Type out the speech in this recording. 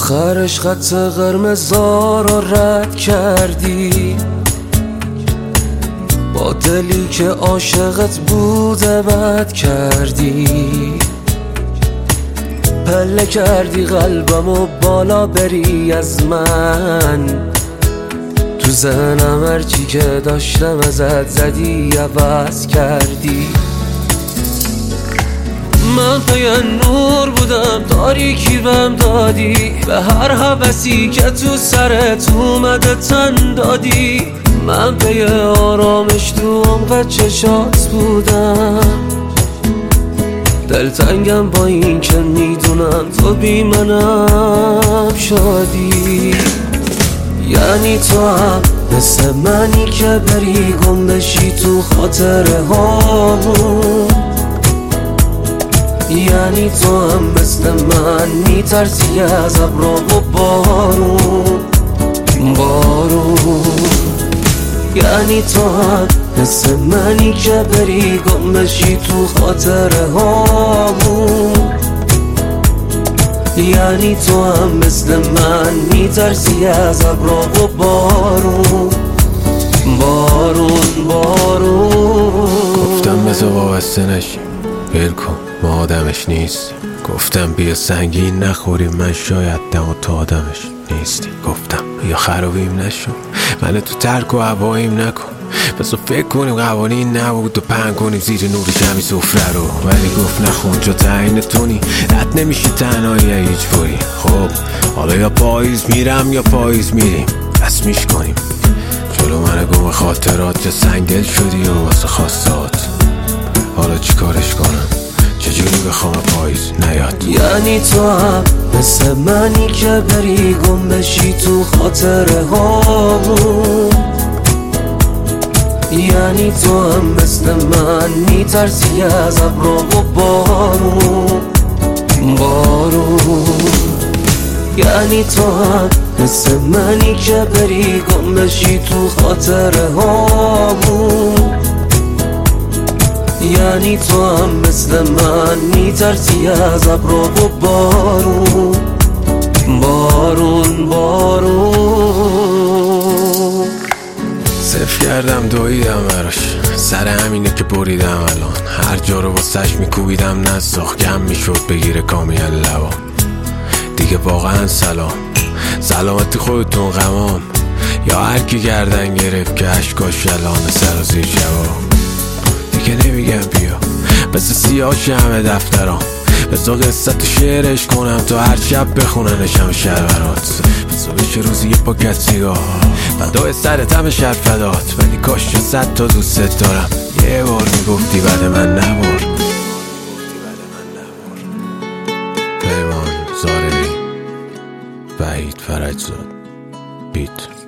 آخرش خط قرمزا رو رد کردی، با دلی که عاشقت بوده بد کردی. پله کردی قلبمو بالا بری از من، تو ذهنم هرچی که داشتم ازت زدی عوض کردی. من پی نور بودم تاریکی بهم دادی، به هر هوسی که تو سرت اومده تن دادی. من پی آرامش تو عمق چشات بودم، دلتنگم با این که میدونم تو بی منم شادی. یعنی تو هم مثل منی که بری گم بشی تو خاطره هامون، یعنی تو هم مثل من میترسی از ابرا و بارون. یعنی تو هم مثل منی که بری گم بشی تو خاطره هامون، یعنی تو هم مثل من میترسی از ابرا و بارون. گفتم بذار وابسته نشیم، ول کن ما آدمش نیست. گفتم بیا سنگین نخوریم، من شاید دم و تو آدمش نیستی. گفتم یا خرابیم نشو، من تو ترک و هواییم نکن. بذار فکر کنیم قوانین نبود و پنگ کنیم زیر نور جمعی سفره رو. ولی گفت نخون جا تعیین تونی، رد نمیشی تنهایی اجباری. خب حالا یا پاییز میرم یا پاییز میریم، رسمیش کنیم. جلو من گم خاطرات یا سنگل شدی و واسه خواستات. حالا چی کارش کنم، چجوری بخوام پاییز نیاد؟ یعنی تو هم مثل منی که بری گم بشی تو خاطره هامون، یعنی تو هم مثل من میترسی از ابرا و بارون. یعنی تو هم مثل منی که بری گم بشی تو خاطره هامون، یعنی تو هم مثل من میترسی از ابرا و بارون. صفر کردم دویدم براش، سر همینه که بریدم الان. هر جا رو واسش میکوبیدم نساخ، کم میشد بگیره کامیل لبا. دیگه واقعا سلامتی خودتون غمام، یا هر کی گردن گرفت که عشقاش الان سر و زیر جواب. دیگه نمیگم بیا بس سیاهش همه دفترام، بسا قصت شعرش کنم تو هر شب بخوننش همه شهرات. بسا بشه روزی یه پاکت سیگار فدای سرت همه شهر فدات. ولی کاش 100 تا دوست دارم، یه بار میگفتی بعد من نبار. پیمان زارعی، وحید فرجزاد، بیت.